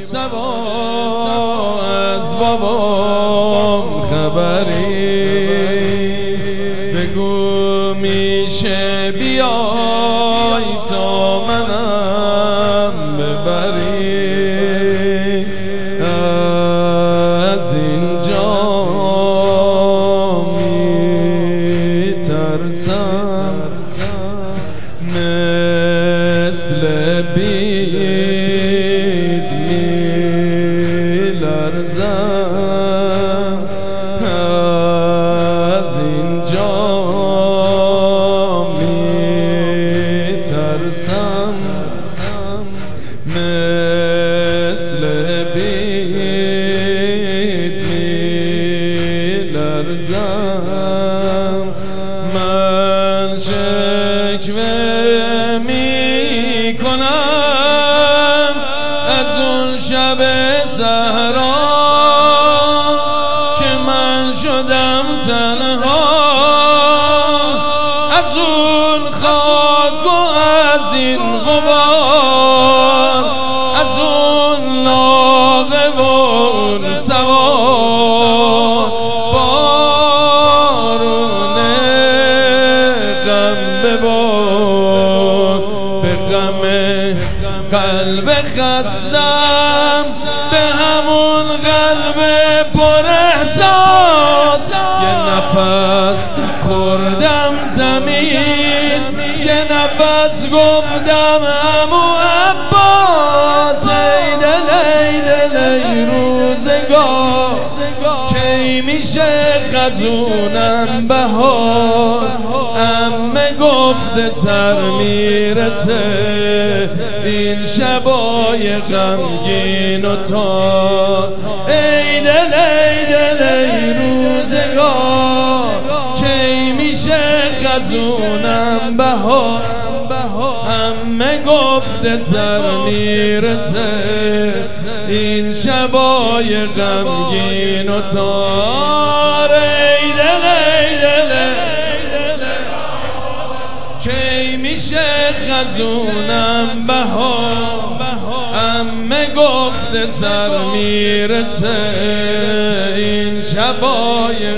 سبا از بابام خبری بگو میشه بیای تا منم ببری از اینجا میترسم مثل بید میلرزم از اینجا میترسم مثل بید میلرزم من شکوه میکنم از اون شب صحرا که من شدم تنها از اون خاک و از این غبار از اون لاغه و اون سوار بارون غم ببار به غم قلب خستم به همون قلب پر احساس یه نفس خوردم زمین یه نفس گفتم عمو عباس ای دل ای دل ای روزگار کی میشه خزونم بهار عمه گفته سر میرسه این شبای غمگین و تار ای دل ای دل ای روزگار کی میشه خزونم بهار عمه گفته سر میرسه این شبای غمگین و تار ای دل ای دل کی میشه خزونم بهار عمه گفته سر میرسه این شبای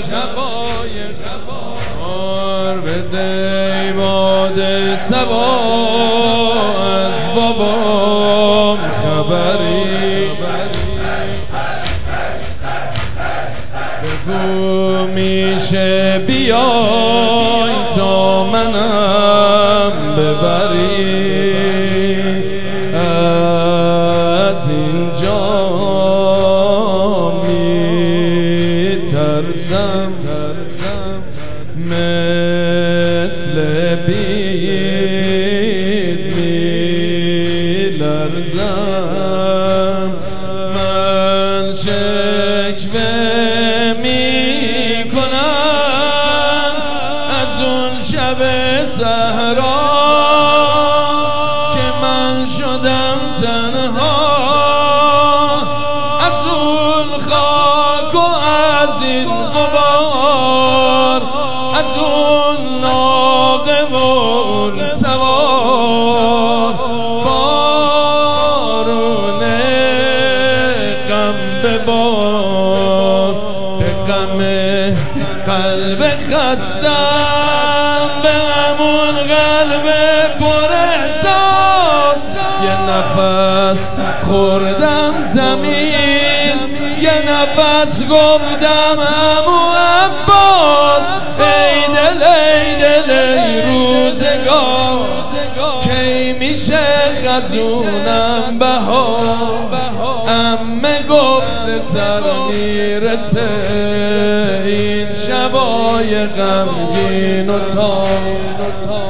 بار بده باد صبا از بابام خبری بگو میشه بیای تا منم ببری از اینجا میترسم مثل بید میلرزم من شکوه میکنم از اون شب صحرا که من شدم تنها از اون خاک و از این غبار از اون ناقه و اون سوار بارون غم ببار به غم قلب خستم به همون قلب پر احساس یه نفس خوردم زمین یه نفس گفتم عمو عباس ای دل ای دل ای روزگار کی میشه خزونم بهار عمه گفته سر میرسه این شبای غمگین و تار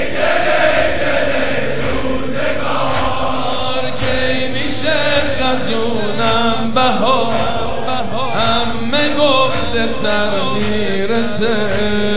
کی میشه خزونم بهار عمه گفته سر میرسه